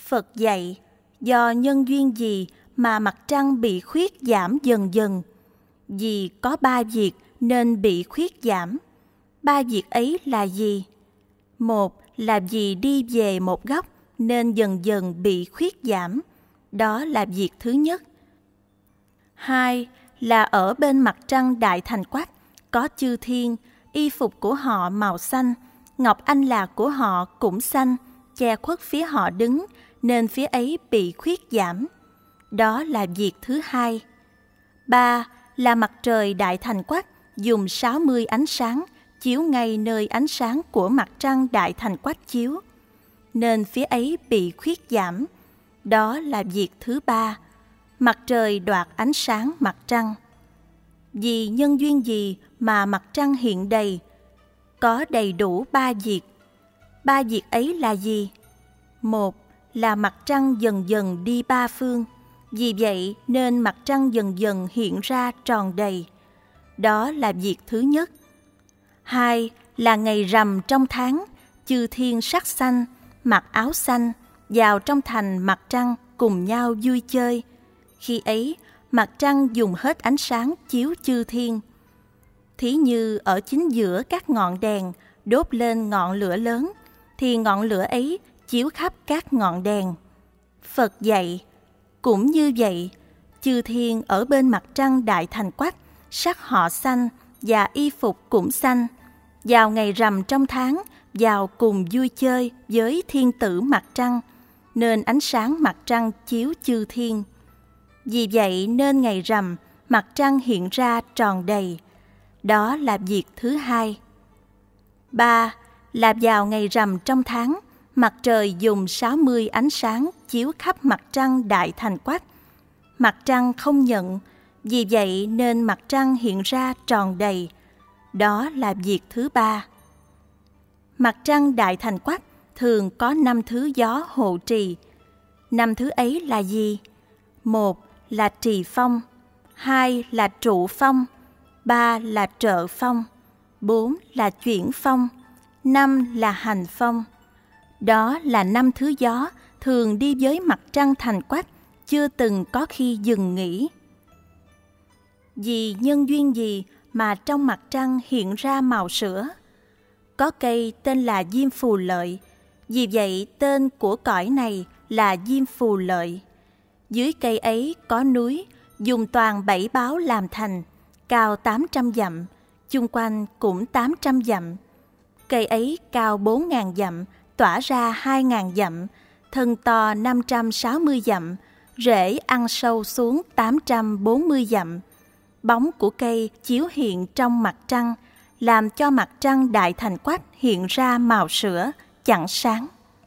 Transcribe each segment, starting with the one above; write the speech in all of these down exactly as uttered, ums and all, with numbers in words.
Phật dạy, do nhân duyên gì mà mặt trăng bị khuyết giảm dần dần? Vì có ba việc nên bị khuyết giảm. Ba việc ấy là gì? Một là vì đi về một góc nên dần dần bị khuyết giảm. Đó là việc thứ nhất. Hai là ở bên mặt trăng đại thành quách có chư thiên, y phục của họ màu xanh, ngọc anh lạc của họ cũng xanh, che khuất phía họ đứng, nên phía ấy bị khuyết giảm. Đó là việc thứ hai. Ba là mặt trời đại thành quách dùng sáu mươi ánh sáng chiếu ngay nơi ánh sáng của mặt trăng đại thành quách chiếu, nên phía ấy bị khuyết giảm. Đó là việc thứ ba. Mặt trời đoạt ánh sáng mặt trăng. Vì nhân duyên gì mà mặt trăng hiện đầy? Có đầy đủ ba việc. Ba việc ấy là gì? Một là mặt trăng dần dần đi ba phương, vì vậy nên mặt trăng dần dần hiện ra tròn đầy. Đó là việc thứ nhất. Hai là ngày rằm trong tháng, chư thiên sắc xanh, mặc áo xanh, vào trong thành mặt trăng cùng nhau vui chơi. Khi ấy, mặt trăng dùng hết ánh sáng chiếu chư thiên. Thí như ở chính giữa các ngọn đèn đốt lên ngọn lửa lớn, thì ngọn lửa ấy chiếu khắp các ngọn đèn. Phật dạy, cũng như vậy, chư thiên ở bên mặt trăng đại thành quách, sắc họ xanh và y phục cũng xanh. Vào ngày rằm trong tháng, vào cùng vui chơi với thiên tử mặt trăng, nên ánh sáng mặt trăng chiếu chư thiên. Vì vậy nên ngày rằm, mặt trăng hiện ra tròn đầy. Đó là việc thứ hai. Ba là vào ngày rằm trong tháng, mặt trời dùng sáu mươi ánh sáng chiếu khắp mặt trăng đại thành quách. Mặt trăng không nhận, vì vậy nên mặt trăng hiện ra tròn đầy. Đó là việc thứ ba. Mặt trăng đại thành quách thường có năm thứ gió hộ trì. Năm thứ ấy là gì? Một là trì phong, hai là trụ phong, ba là trợ phong, bốn là chuyển phong, năm là hành phong. Đó là năm thứ gió thường đi với mặt trăng thành quách, chưa từng có khi dừng nghỉ. Vì nhân duyên gì mà trong mặt trăng hiện ra màu sữa? Có cây tên là diêm phù lợi, vì vậy tên của cõi này là diêm phù lợi. Dưới cây ấy có núi, dùng toàn bảy báo làm thành, cao tám trăm dặm, chung quanh cũng tám trăm dặm. Cây ấy cao bốn ngàn dặm, tỏa ra hai ngàn dặm, thân to năm trăm sáu mươi dặm, rễ ăn sâu xuống tám trăm bốn mươi dặm. Bóng của cây chiếu hiện trong mặt trăng, làm cho mặt trăng đại thành quách hiện ra màu sữa, chẳng sáng.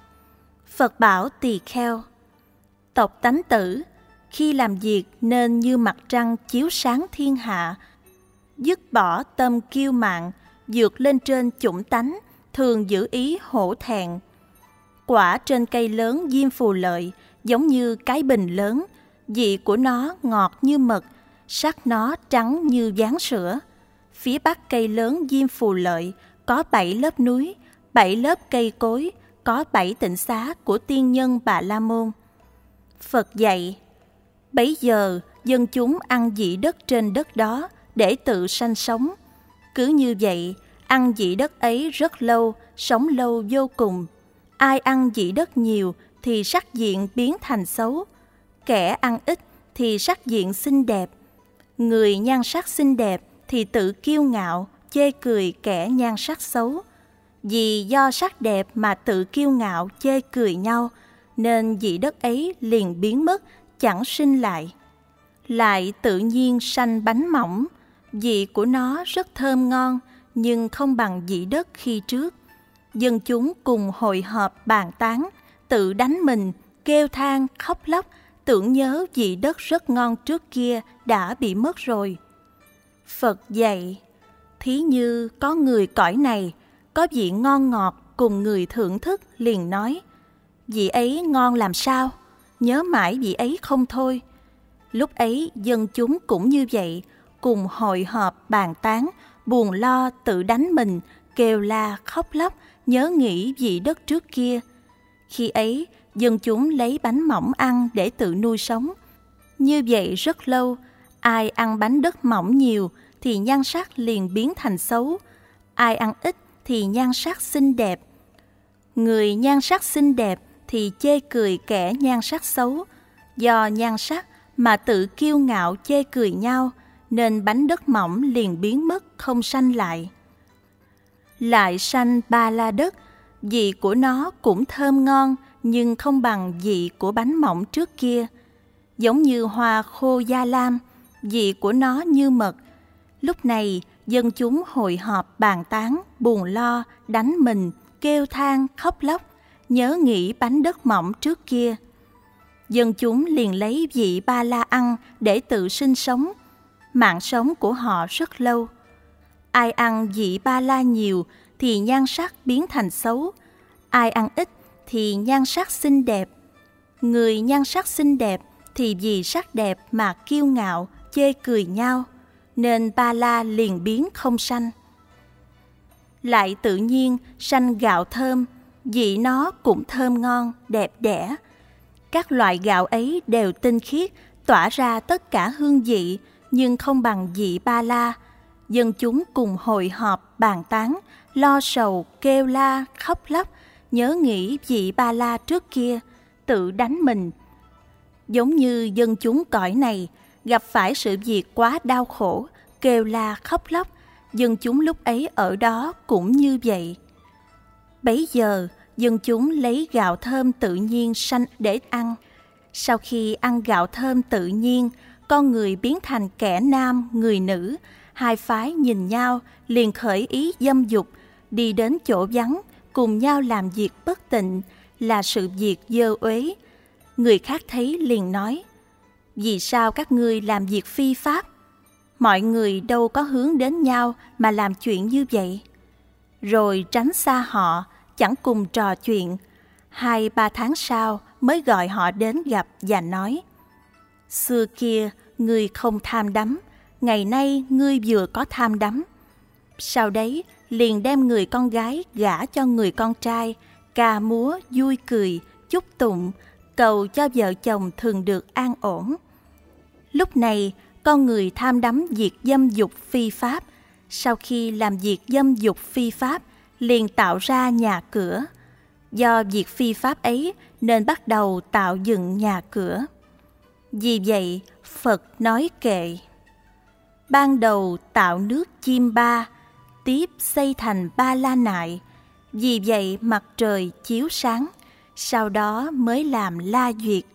Phật bảo tỳ kheo, tộc tánh tử, khi làm việc nên như mặt trăng chiếu sáng thiên hạ, dứt bỏ tâm kiêu mạn, vượt lên trên chủng tánh, thường giữ ý hổ thẹn. Quả trên cây lớn diêm phù lợi giống như cái bình lớn, vị của nó ngọt như mật, sắc nó trắng như ván sữa. Phía bắc cây lớn diêm phù lợi có bảy lớp núi, bảy lớp cây cối, có bảy tịnh xá của tiên nhân Bà La Môn. Phật dạy, bấy giờ dân chúng ăn dị đất trên đất đó để tự sanh sống. Cứ như vậy, ăn dị đất ấy rất lâu, sống lâu vô cùng. Ai ăn dị đất nhiều thì sắc diện biến thành xấu, kẻ ăn ít thì sắc diện xinh đẹp. Người nhan sắc xinh đẹp thì tự kiêu ngạo, chê cười kẻ nhan sắc xấu. Vì do sắc đẹp mà tự kiêu ngạo, chê cười nhau, nên dị đất ấy liền biến mất, chẳng sinh lại. Lại tự nhiên sanh bánh mỏng, vị của nó rất thơm ngon, nhưng không bằng dị đất khi trước. Dân chúng cùng hội họp bàn tán, tự đánh mình, kêu than, khóc lóc, tưởng nhớ vị đất rất ngon trước kia đã bị mất rồi. Phật dạy, thí như có người cõi này, có vị ngon ngọt cùng người thưởng thức liền nói, vị ấy ngon làm sao, nhớ mãi vị ấy không thôi. Lúc ấy dân chúng cũng như vậy, cùng hội họp bàn tán, buồn lo tự đánh mình, kêu la khóc lóc, nhớ nghĩ vị đất trước kia. Khi ấy dân chúng lấy bánh mỏng ăn để tự nuôi sống. Như vậy rất lâu, ai ăn bánh đất mỏng nhiều thì nhan sắc liền biến thành xấu, ai ăn ít thì nhan sắc xinh đẹp. Người nhan sắc xinh đẹp thì chê cười kẻ nhan sắc xấu, do nhan sắc mà tự kiêu ngạo chê cười nhau, nên bánh đất mỏng liền biến mất không sanh lại. Lại sanh ba la đất, vị của nó cũng thơm ngon nhưng không bằng vị của bánh mỏng trước kia. Giống như hoa khô gia lam, vị của nó như mật. Lúc này dân chúng hội họp bàn tán, buồn lo, đánh mình, kêu than, khóc lóc, nhớ nghĩ bánh đất mỏng trước kia. Dân chúng liền lấy vị ba la ăn để tự sinh sống. Mạng sống của họ rất lâu. Ai ăn vị ba la nhiều thì nhan sắc biến thành xấu, ai ăn ít thì nhan sắc xinh đẹp. Người nhan sắc xinh đẹp thì vì sắc đẹp mà kiêu ngạo, chê cười nhau, nên ba la liền biến không sanh. Lại tự nhiên sanh gạo thơm, vị nó cũng thơm ngon, đẹp đẽ. Các loại gạo ấy đều tinh khiết, tỏa ra tất cả hương vị, nhưng không bằng vị ba la. Dân chúng cùng hội họp bàn tán, lo sầu, kêu la, khóc lóc, nhớ nghĩ vị ba la trước kia, tự đánh mình. Giống như dân chúng cõi này gặp phải sự việc quá đau khổ, kêu la khóc lóc, dân chúng lúc ấy ở đó cũng như vậy. Bấy giờ dân chúng lấy gạo thơm tự nhiên sanh để ăn. Sau khi ăn gạo thơm tự nhiên, con người biến thành kẻ nam, người nữ. Hai phái nhìn nhau liền khởi ý dâm dục, đi đến chỗ vắng, cùng nhau làm việc bất tịnh, là sự việc dơ uế. Người khác thấy liền nói: vì sao các ngươi làm việc phi pháp? Mọi người đâu có hướng đến nhau mà làm chuyện như vậy. Rồi tránh xa họ, chẳng cùng trò chuyện. Hai ba tháng sau mới gọi họ đến gặp và nói: xưa kia ngươi không tham đắm, ngày nay ngươi vừa có tham đắm. Sau đấy liền đem người con gái gả cho người con trai, ca múa vui cười, chúc tụng, cầu cho vợ chồng thường được an ổn. Lúc này con người tham đắm việc dâm dục phi pháp. Sau khi làm việc dâm dục phi pháp, liền tạo ra nhà cửa. Do việc phi pháp ấy nên bắt đầu tạo dựng nhà cửa. Vì vậy Phật nói kệ: ban đầu tạo nước chim ba, tiếp xây thành ba la nại. Vì vậy mặt trời chiếu sáng, sau đó mới làm la duyệt.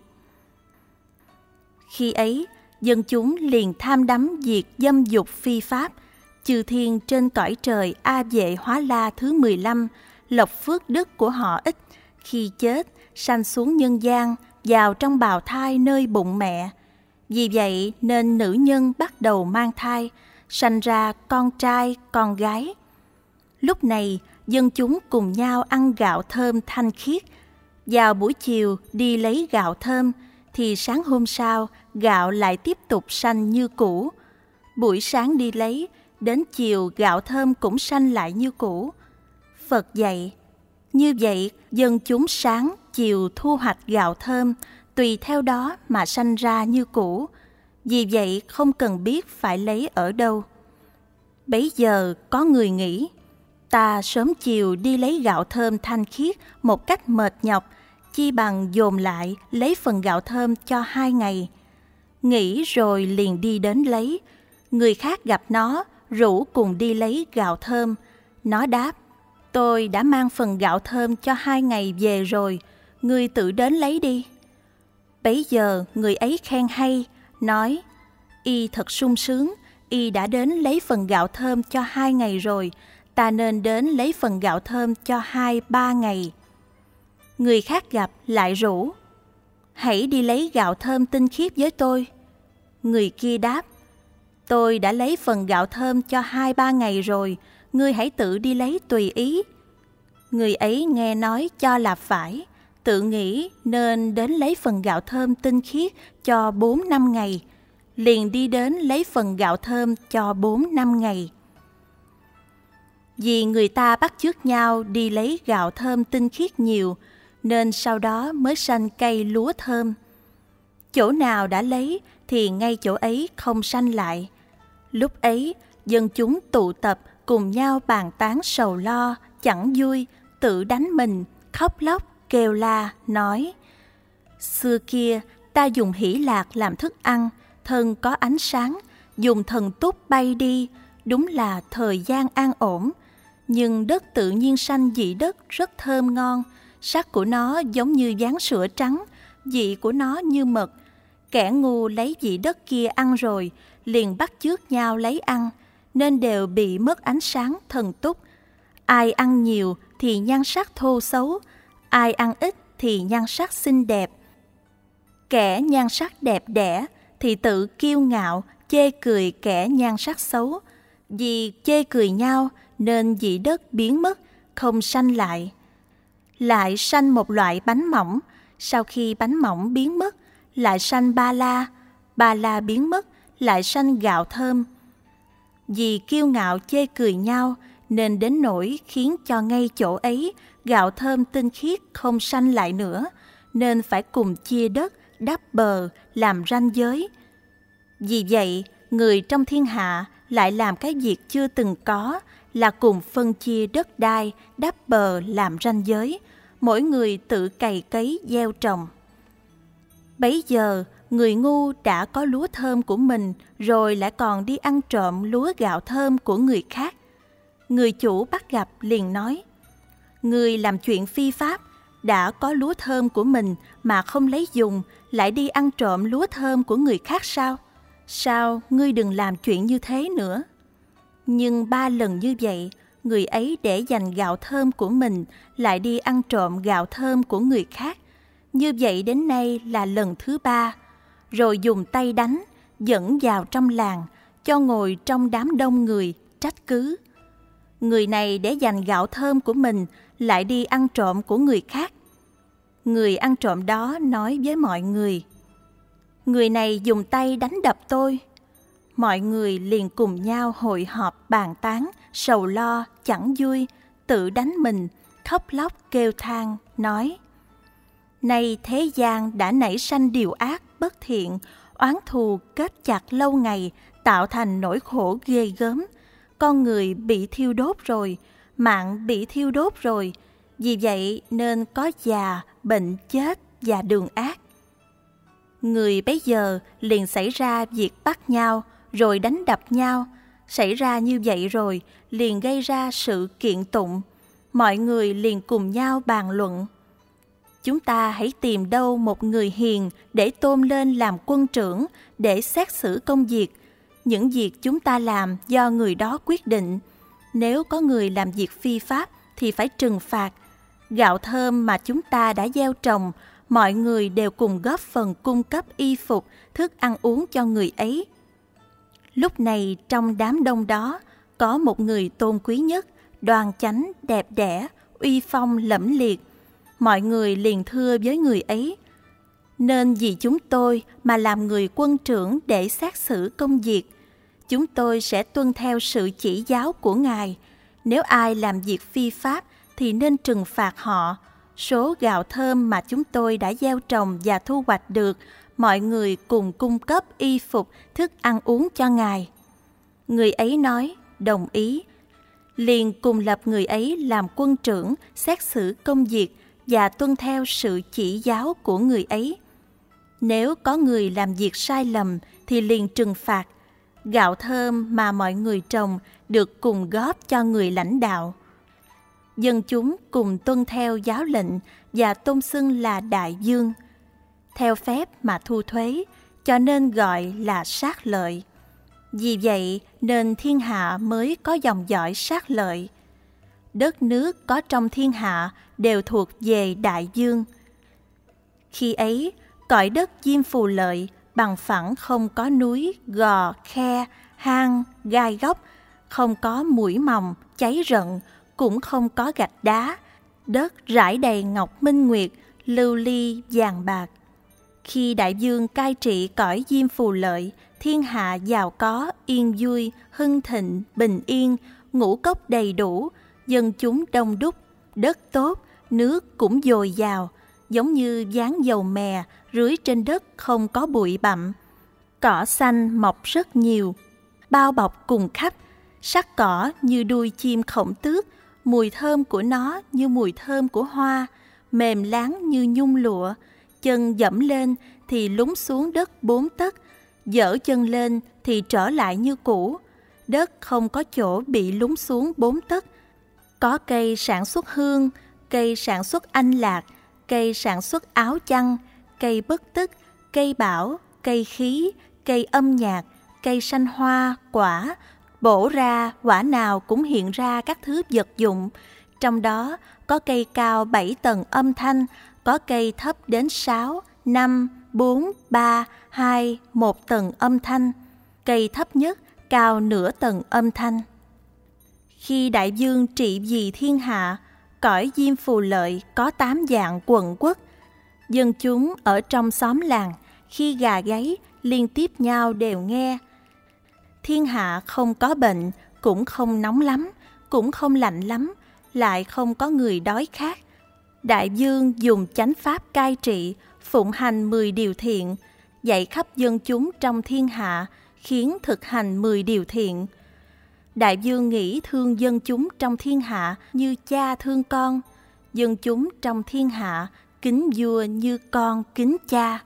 Khi ấy dân chúng liền tham đắm việc dâm dục phi pháp. Chư thiên trên cõi trời A Vệ Hóa La thứ mười lăm, lộc phước đức của họ ít, khi chết sanh xuống nhân gian, vào trong bào thai nơi bụng mẹ. Vì vậy nên nữ nhân bắt đầu mang thai, sanh ra con trai, con gái. Lúc này dân chúng cùng nhau ăn gạo thơm thanh khiết. Vào buổi chiều đi lấy gạo thơm, thì sáng hôm sau gạo lại tiếp tục sanh như cũ. Buổi sáng đi lấy, đến chiều gạo thơm cũng sanh lại như cũ. Phật dạy: như vậy dân chúng sáng chiều thu hoạch gạo thơm, tùy theo đó mà sanh ra như cũ. Vì vậy không cần biết phải lấy ở đâu. Bấy giờ có người nghĩ: ta sớm chiều đi lấy gạo thơm thanh khiết một cách mệt nhọc, chi bằng dồn lại lấy phần gạo thơm cho hai ngày. Nghĩ rồi liền đi đến lấy. Người khác gặp nó, rủ cùng đi lấy gạo thơm. Nó đáp: tôi đã mang phần gạo thơm cho hai ngày về rồi, ngươi tự đến lấy đi. Bấy giờ người ấy khen hay, nói: y thật sung sướng, y đã đến lấy phần gạo thơm cho hai ngày rồi, ta nên đến lấy phần gạo thơm cho hai ba ngày. Người khác gặp lại rủ: hãy đi lấy gạo thơm tinh khiết với tôi. Người kia đáp: tôi đã lấy phần gạo thơm cho hai ba ngày rồi, ngươi hãy tự đi lấy tùy ý. Người ấy nghe nói cho là phải, tự nghĩ nên đến lấy phần gạo thơm tinh khiết cho bốn năm ngày, liền đi đến lấy phần gạo thơm cho bốn năm ngày. Vì người ta bắt chước nhau đi lấy gạo thơm tinh khiết nhiều, nên sau đó mới sanh cây lúa thơm. Chỗ nào đã lấy thì ngay chỗ ấy không sanh lại. Lúc ấy, dân chúng tụ tập cùng nhau bàn tán sầu lo, chẳng vui, tự đánh mình, khóc lóc, kêu la, nói: xưa kia ta dùng hỷ lạc làm thức ăn, thân có ánh sáng, dùng thần túc bay đi, đúng là thời gian an ổn. Nhưng đất tự nhiên sanh dị đất rất thơm ngon, sắc của nó giống như ván sữa trắng, vị của nó như mật. Kẻ ngu lấy vị đất kia ăn rồi, liền bắt chước nhau lấy ăn, nên đều bị mất ánh sáng thần túc. Ai ăn nhiều thì nhan sắc thô xấu, ai ăn ít thì nhan sắc xinh đẹp. Kẻ nhan sắc đẹp đẽ thì tự kiêu ngạo, chê cười kẻ nhan sắc xấu. Vì chê cười nhau nên vị đất biến mất, không sanh lại. Lại sanh một loại bánh mỏng, sau khi bánh mỏng biến mất, lại sanh ba la, ba la biến mất, lại sanh gạo thơm. Vì kiêu ngạo chê cười nhau nên đến nỗi khiến cho ngay chỗ ấy gạo thơm tinh khiết không sanh lại nữa, nên phải cùng chia đất, đắp bờ, làm ranh giới. Vì vậy, người trong thiên hạ lại làm cái việc chưa từng có, là cùng phân chia đất đai, đắp bờ, làm ranh giới, mỗi người tự cày cấy gieo trồng. Bấy giờ, người ngu đã có lúa thơm của mình, rồi lại còn đi ăn trộm lúa gạo thơm của người khác. Người chủ bắt gặp liền nói: người làm chuyện phi pháp, đã có lúa thơm của mình mà không lấy dùng, lại đi ăn trộm lúa thơm của người khác sao? Sao ngươi đừng làm chuyện như thế nữa? Nhưng ba lần như vậy, người ấy để dành gạo thơm của mình, lại đi ăn trộm gạo thơm của người khác. Như vậy đến nay là lần thứ ba, rồi dùng tay đánh, dẫn vào trong làng, cho ngồi trong đám đông người, trách cứ. Người này để dành gạo thơm của mình, lại đi ăn trộm của người khác. Người ăn trộm đó nói với mọi người: người này dùng tay đánh đập tôi. Mọi người liền cùng nhau hội họp bàn tán, sầu lo, chẳng vui, tự đánh mình, khóc lóc kêu than, nói: nay thế gian đã nảy sanh điều ác, bất thiện, oán thù kết chặt lâu ngày, tạo thành nỗi khổ ghê gớm. Con người bị thiêu đốt rồi, mạng bị thiêu đốt rồi, vì vậy nên có già, bệnh chết và đường ác. Người bấy giờ liền xảy ra việc bắt nhau, rồi đánh đập nhau. Xảy ra như vậy rồi, liền gây ra sự kiện tụng. Mọi người liền cùng nhau bàn luận: chúng ta hãy tìm đâu một người hiền để tôn lên làm quân trưởng, để xét xử công việc. Những việc chúng ta làm do người đó quyết định. Nếu có người làm việc phi pháp thì phải trừng phạt. Gạo thơm mà chúng ta đã gieo trồng, mọi người đều cùng góp phần cung cấp y phục, thức ăn uống cho người ấy. Lúc này trong đám đông đó, có một người tôn quý nhất, đoan chánh, đẹp đẽ, uy phong lẫm liệt. Mọi người liền thưa với người ấy: nên vì chúng tôi mà làm người quân trưởng để xét xử công việc. Chúng tôi sẽ tuân theo sự chỉ giáo của Ngài. Nếu ai làm việc phi pháp thì nên trừng phạt họ. Số gạo thơm mà chúng tôi đã gieo trồng và thu hoạch được, mọi người cùng cung cấp y phục, thức ăn uống cho Ngài. Người ấy nói: đồng ý. Liền cùng lập người ấy làm quân trưởng, xét xử công việc và tuân theo sự chỉ giáo của người ấy. Nếu có người làm việc sai lầm thì liền trừng phạt. Gạo thơm mà mọi người trồng được cùng góp cho người lãnh đạo. Dân chúng cùng tuân theo giáo lệnh và tôn xưng là đại dương. Theo phép mà thu thuế, cho nên gọi là sát lợi. Vì vậy nên thiên hạ mới có dòng dõi sát lợi. Đất nước có trong thiên hạ đều thuộc về đại dương. Khi ấy, cõi đất Diêm Phù Lợi bằng phẳng, không có núi, gò, khe, hang, gai góc, không có mũi mòng, cháy rận, cũng không có gạch đá. Đất rải đầy ngọc minh nguyệt, lưu ly, vàng bạc. Khi đại vương cai trị cõi Diêm Phù Lợi, thiên hạ giàu có, yên vui, hưng thịnh, bình yên, ngũ cốc đầy đủ, dân chúng đông đúc, đất tốt, nước cũng dồi dào, giống như dáng dầu mè rưới trên đất không có bụi bặm. Cỏ xanh mọc rất nhiều, bao bọc cùng khắp, sắc cỏ như đuôi chim khổng tước, mùi thơm của nó như mùi thơm của hoa, mềm láng như nhung lụa. Chân dẫm lên thì lún xuống đất bốn tấc, dở chân lên thì trở lại như cũ. Đất không có chỗ bị lún xuống bốn tấc. Có cây sản xuất hương, cây sản xuất anh lạc, cây sản xuất áo chăn, cây bất tức, cây bảo, cây khí, cây âm nhạc, cây sanh hoa, quả. Bổ ra, quả nào cũng hiện ra các thứ vật dụng. Trong đó có cây cao bảy tầng âm thanh, có cây thấp đến sáu, năm, bốn, ba, hai, một tầng âm thanh. Cây thấp nhất cao nửa tầng âm thanh. Khi đại vương trị vì thiên hạ, cõi Diêm Phù Lợi có tám dạng quận quốc. Dân chúng ở trong xóm làng, khi gà gáy liên tiếp nhau đều nghe. Thiên hạ không có bệnh, cũng không nóng lắm, cũng không lạnh lắm, lại không có người đói khát. Đại vương dùng chánh pháp cai trị, phụng hành mười điều thiện, dạy khắp dân chúng trong thiên hạ, khiến thực hành mười điều thiện. Đại vương nghĩ thương dân chúng trong thiên hạ như cha thương con, dân chúng trong thiên hạ kính vua như con kính cha.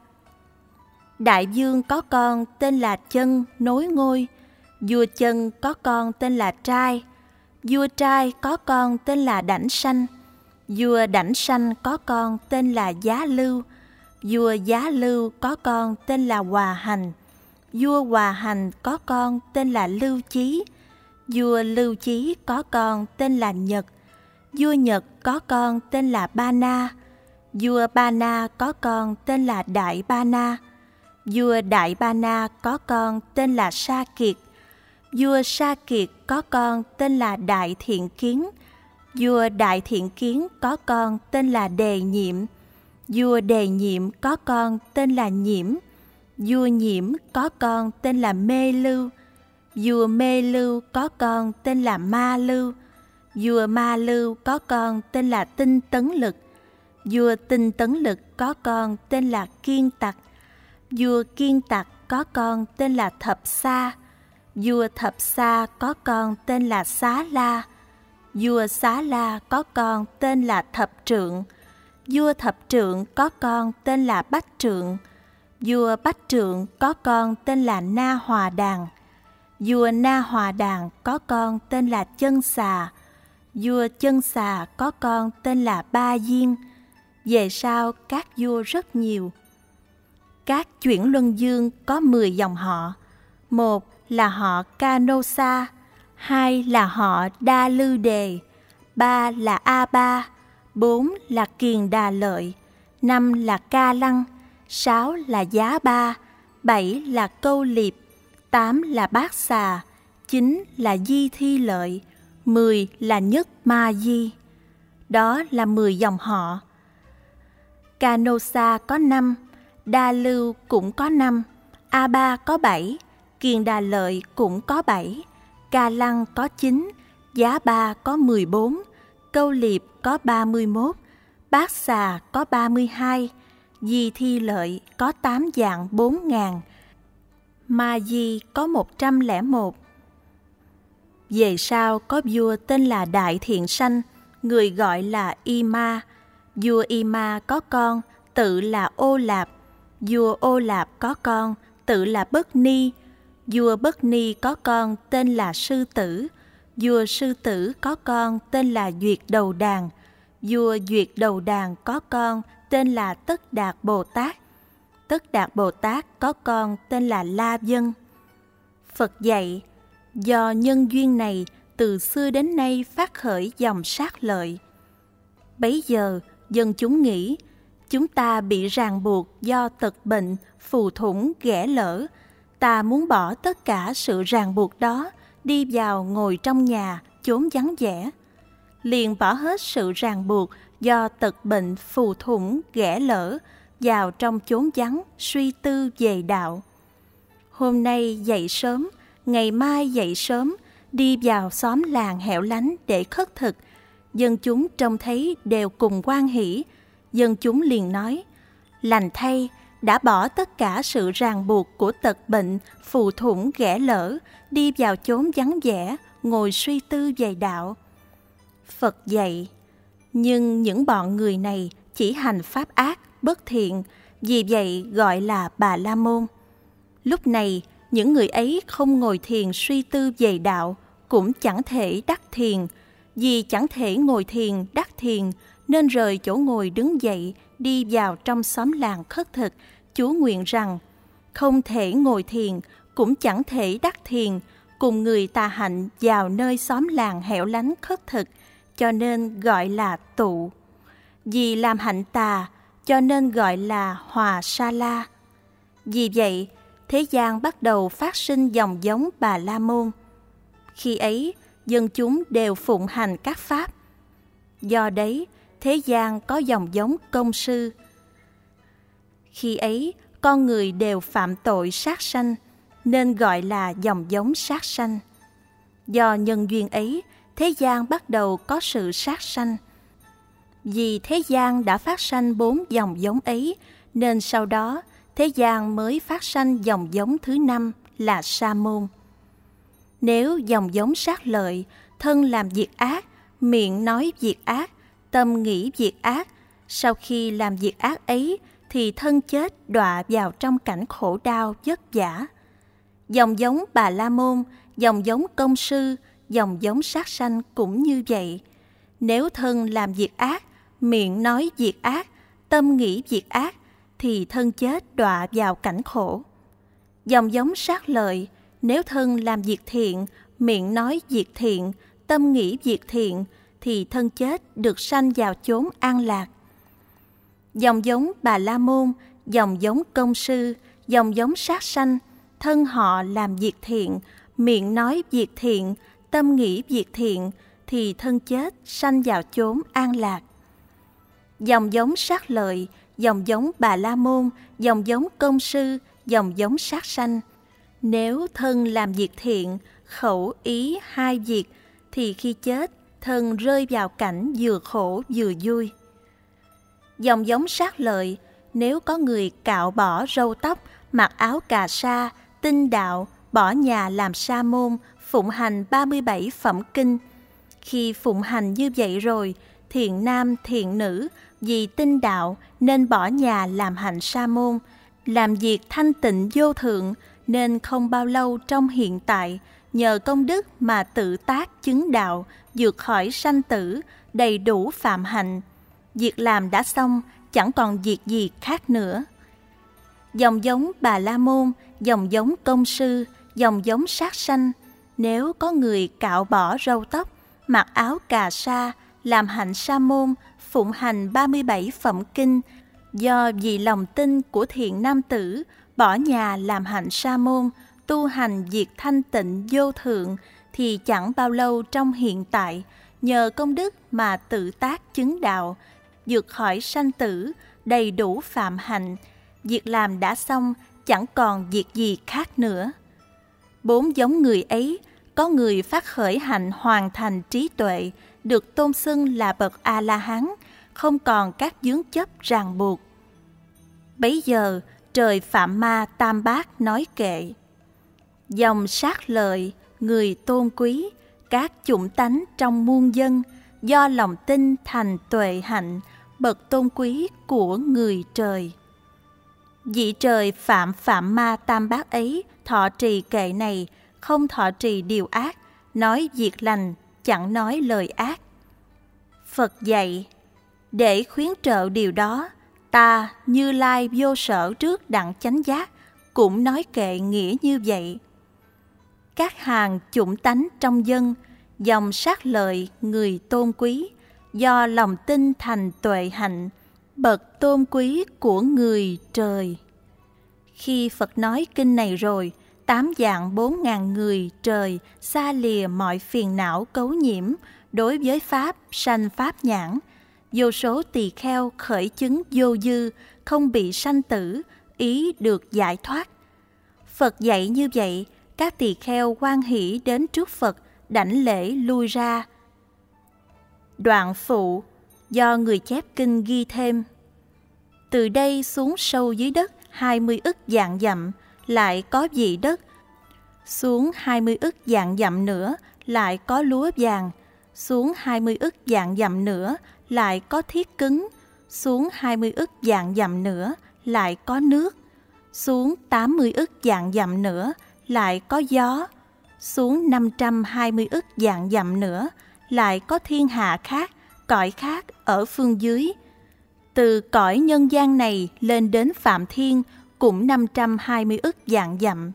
Đại vương có con tên là Chân nối ngôi, vua Chân có con tên là Trai, vua Trai có con tên là Đảnh Sanh, vua Đảnh Sanh có con tên là Giá Lưu, vua Giá Lưu có con tên là Hòa Hành, vua Hòa Hành có con tên là Lưu Chí, vua Lưu Chí có con tên là Nhật, vua Nhật có con tên là Ba Na, vua Ba Na có con tên là Đại Ba Na, vua Đại Ba Na có con tên là Sa Kiệt, vua Sa Kiệt có con tên là Đại Thiện Kiến, vua Đại Thiện Kiến có con tên là Đề Nhiệm, vua Đề Nhiệm có con tên là Nhiễm, vua Nhiễm có con tên là Mê Lưu, vua Mê Lưu có con tên là Ma Lưu, vua Ma Lưu có con tên là Tinh Tấn Lực, vua Tinh Tấn Lực có con tên là Kiên Tặc, vua Kiên Tặc có con tên là Thập Sa, vua Thập Sa có con tên là Xá La, vua Xá La có con tên là Thập Trượng, vua Thập Trượng có con tên là Bách Trượng, vua Bách Trượng có con tên là Na Hòa Đàn, vua Na Hòa Đàn có con tên là Chân Xà, vua Chân Xà có con tên là Ba Diên. Về sau các vua rất nhiều. Các chuyển luân dương có mười dòng họ. Một là họ Canosa, hai là họ Đa Lư Đề, ba là A Ba, bốn là Kiền Đà Lợi, năm là Ca Lăng, sáu là Giá Ba, bảy là Câu Liệp, tám là Bát Xà, chín là Di Thi Lợi, mười là Nhất Ma Di. Đó là mười dòng họ. Canosa có năm, Đa Lưu cũng có năm, A Ba có bảy, Kiền Đà Lợi cũng có bảy, Ca Lăng có chín, Giá Ba có mười bốn, Câu Liệp có ba mươi mốt, Bát Xà có ba mươi hai, Di Thi Lợi có tám dạng bốn ngàn, Ma Di có một trăm lẻ một. Về sau có vua tên là Đại Thiện Sanh, người gọi là Y Ma. Vua Y Ma có con tự là Ô Lạp, vua Ô Lạp có con tự là Bất Ni, vua Bất Ni có con tên là Sư Tử, vua Sư Tử có con tên là Duyệt Đầu Đàn, vua Duyệt Đầu Đàn có con tên là Tất Đạt Bồ Tát, Tất Đạt Bồ Tát có con tên là La Vân. Phật dạy, do nhân duyên này từ xưa đến nay phát khởi dòng sát lợi. Bấy giờ dân chúng nghĩ chúng ta bị ràng buộc do tật bệnh, phù thủng, ghẻ lỡ. Ta muốn bỏ tất cả sự ràng buộc đó, đi vào ngồi trong nhà, chốn vắng vẻ. Liền bỏ hết sự ràng buộc do tật bệnh, phù thủng, ghẻ lỡ, vào trong chốn vắng, suy tư về đạo. Hôm nay dậy sớm, ngày mai dậy sớm, đi vào xóm làng hẻo lánh để khất thực, Dân chúng trông thấy đều cùng hoan hỉ. Dân chúng liền nói: lành thay, đã bỏ tất cả sự ràng buộc của tật bệnh, phù thủng ghẻ lỡ, đi vào chốn vắng vẻ, ngồi suy tư về đạo. Phật dạy: nhưng những bọn người này chỉ hành pháp ác, bất thiện, vì vậy gọi là Bà La Môn. Lúc này, những người ấy không ngồi thiền suy tư về đạo, cũng chẳng thể đắc thiền. Vì chẳng thể ngồi thiền, đắc thiền, nên rời chỗ ngồi đứng dậy, đi vào trong xóm làng khất thực, chú nguyện rằng: không thể ngồi thiền, cũng chẳng thể đắc thiền, cùng người tà hạnh vào nơi xóm làng hẻo lánh khất thực, cho nên gọi là tụ. Vì làm hạnh tà, cho nên gọi là Hòa Sa La. Vì vậy, thế gian bắt đầu phát sinh dòng giống Bà La Môn. Khi ấy, dân chúng đều phụng hành các pháp. Do đấy, thế gian có dòng giống Công Sư. Khi ấy, con người đều phạm tội sát sanh, nên gọi là dòng giống sát sanh. Do nhân duyên ấy, thế gian bắt đầu có sự sát sanh. Vì thế gian đã phát sanh bốn dòng giống ấy, nên sau đó thế gian mới phát sanh dòng giống thứ năm là Sa Môn. Nếu dòng giống sát lợi, thân làm việc ác, miệng nói việc ác, tâm nghĩ việc ác, sau khi làm việc ác ấy thì thân chết đọa vào trong cảnh khổ đau vất vả. Dòng giống Bà La Môn, dòng giống Công Sư, dòng giống sát sanh cũng như vậy. Nếu thân làm việc ác, miệng nói việc ác, tâm nghĩ việc ác, thì thân chết đọa vào cảnh khổ. Dòng giống sát lợi, nếu thân làm việc thiện, miệng nói việc thiện, tâm nghĩ việc thiện, thì thân chết được sanh vào chốn an lạc. Dòng giống Bà La Môn, dòng giống Công Sư, dòng giống sát sanh, thân họ làm việc thiện, miệng nói việc thiện, tâm nghĩ việc thiện, thì thân chết sanh vào chốn an lạc. Dòng giống sát lợi, dòng giống Bà La Môn, dòng giống Công Sư, dòng giống sát sanh, nếu thân làm việc thiện, khẩu ý hai việc, thì khi chết, thân rơi vào cảnh vừa khổ vừa vui. Dòng giống sát lợi, nếu có người cạo bỏ râu tóc, mặc áo cà sa, tinh đạo, bỏ nhà làm sa môn, phụng hành ba mươi bảy phẩm kinh. Khi phụng hành như vậy rồi, thiện nam thiện nữ, vì tinh đạo nên bỏ nhà làm hạnh sa môn, làm việc thanh tịnh vô thượng, nên không bao lâu trong hiện tại, nhờ công đức mà tự tác chứng đạo, vượt khỏi sanh tử, đầy đủ phạm hạnh. Việc làm đã xong, chẳng còn việc gì khác nữa. Dòng giống Bà La Môn, dòng giống Công Sư, dòng giống sát sanh, nếu có người cạo bỏ râu tóc, mặc áo cà sa, làm hạnh sa môn, phụng hành ba mươi bảy phẩm kinh, do vì lòng tin của thiện nam tử, bỏ nhà làm hạnh sa môn, tu hành việc thanh tịnh vô thượng, thì chẳng bao lâu trong hiện tại, nhờ công đức mà tự tác chứng đạo, vượt khỏi sanh tử, đầy đủ phạm hạnh. Việc làm đã xong, chẳng còn việc gì khác nữa. Bốn giống người ấy, có người phát khởi hạnh hoàn thành trí tuệ, được tôn xưng là bậc A-la-hán, không còn các vướng chấp ràng buộc. Bấy giờ, trời Phạm Ma Tam Bát nói kệ: dòng sát lợi, người tôn quý, các chủng tánh trong muôn dân, do lòng tin thành tuệ hạnh, bậc tôn quý của người trời. Vị trời Phạm Phạm Ma Tam Bát ấy thọ trì kệ này, không thọ trì điều ác, nói việc lành, chẳng nói lời ác. Phật dạy: để khuyến trợ điều đó, ta Như Lai vô sở trước đặng chánh giác, cũng nói kệ nghĩa như vậy. Các hàng chủng tánh trong dân, dòng sát lợi, người tôn quý, do lòng tin thành tuệ hạnh, bậc tôn quý của người trời. Khi Phật nói kinh này rồi, tám vạn bốn ngàn người trời xa lìa mọi phiền não cấu nhiễm, đối với Pháp sanh Pháp nhãn, vô số tỳ kheo khởi chứng vô dư, không bị sanh tử, ý được giải thoát. Phật dạy như vậy, các tỳ kheo hoan hỷ đến trước Phật, đảnh lễ lui ra. Đoạn phụ do người chép kinh ghi thêm: từ đây xuống sâu dưới đất hai mươi ức vạn dặm lại có vị đất, xuống hai mươi ức vạn dặm nữa lại có lúa vàng, xuống hai mươi ức vạn dặm nữa lại có thiết cứng, xuống hai mươi ức vạn dặm nữa lại có nước, xuống tám mươi ức vạn dặm nữa lại có gió, xuống năm trăm hai mươi ức vạn dặm nữa lại có thiên hạ khác, cõi khác ở phương dưới. Từ cõi nhân gian này lên đến Phạm Thiên cũng năm trăm hai mươi ức vạn dặm.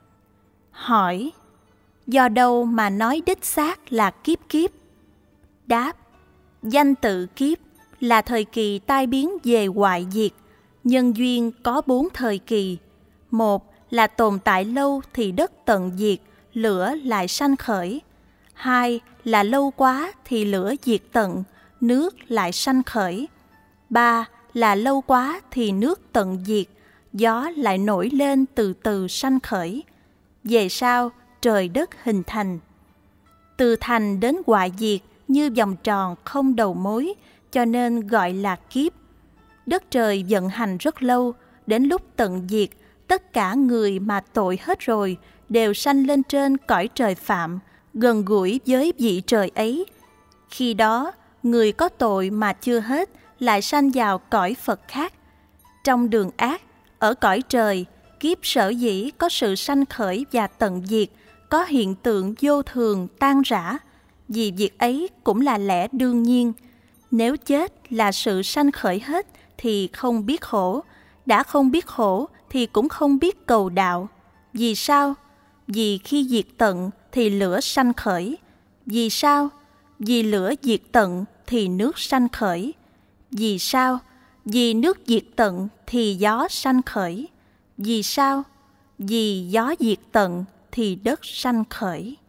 Hỏi: do đâu mà nói đích xác là kiếp kiếp? Đáp: danh tự kiếp là thời kỳ tai biến về hoại diệt. Nhân duyên có bốn thời kỳ. Một là tồn tại lâu thì đất tận diệt, lửa lại sanh khởi. Hai là lâu quá thì lửa diệt tận, nước lại sanh khởi. Ba là lâu quá thì nước tận diệt, gió lại nổi lên từ từ sanh khởi. Về sau trời đất hình thành. Từ thành đến hoại diệt như vòng tròn không đầu mối, cho nên gọi là kiếp. Đất trời vận hành rất lâu, đến lúc tận diệt, tất cả người mà tội hết rồi đều sanh lên trên cõi trời Phạm, gần gũi với vị trời ấy. Khi đó, người có tội mà chưa hết lại sanh vào cõi Phật khác. Trong đường ác, ở cõi trời, kiếp sở dĩ có sự sanh khởi và tận diệt, có hiện tượng vô thường tan rã, vì việc ấy cũng là lẽ đương nhiên. Nếu chết là sự sanh khởi hết thì không biết khổ, đã không biết khổ thì cũng không biết cầu đạo. Vì sao? Vì khi diệt tận thì lửa sanh khởi. Vì sao? Vì lửa diệt tận thì nước sanh khởi. Vì sao? Vì nước diệt tận thì gió sanh khởi. Vì sao? Vì gió diệt tận thì đất sanh khởi.